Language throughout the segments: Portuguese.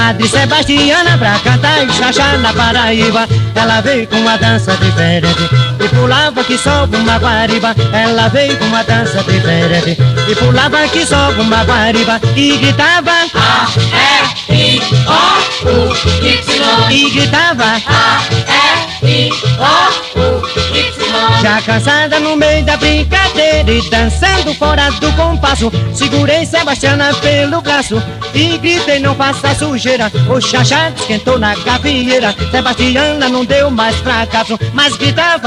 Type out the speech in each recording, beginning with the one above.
comadre Sebastiana pra cantar e chachar na Paraíba. Ela veio com uma dança diferente e pulava que só uma guariba. Ela veio com uma dança diferente e pulava que só uma guariba. E gritava A-R-I-O-U-Y. E gritava A-R-I-O-U-Y. Já cansada no meio da brincadeira e dançando fora do compasso, segurei Sebastiana pelo braço e gritei: não faça sujeira. O Xaxá esquentou na gafieira, Sebastiana não deu mais fracasso, mas gritava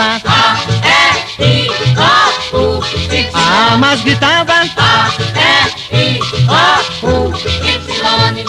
A-R-I-O-U-Y. Ah, mas gritava A-R-I-O-U-Y.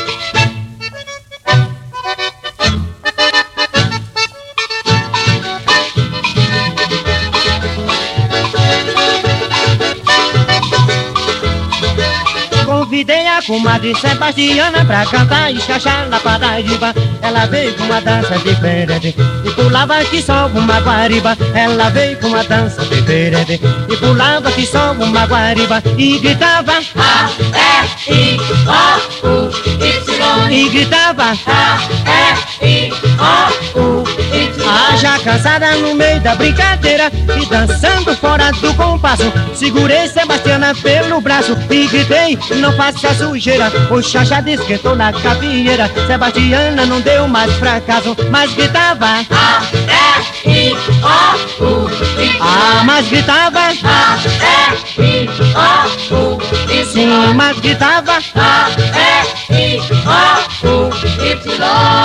Convidei a comadre Sebastiana pra cantar e chachar na Paraíba. Ela veio com uma dança diferente e pulava que só uma guariba. Ela veio com uma dança diferente e pulava que só uma guariba. E gritava A-R-I-O-U-Y. E gritava A-R-I-O-U-Y. Ah, já cansada no meio da brincadeira e dançando fora do compasso, segurei Sebastiana pelo braço e gritei: não faça sujeira. O Xaxá esquentou na gafieira, Sebastiana não deu mais fracasso, mas gritava A-R-I-O-U-Y. Ah, mas gritava A-R-I-O-U-Y. Sim, mas gritava A-R-I-O-U-Y.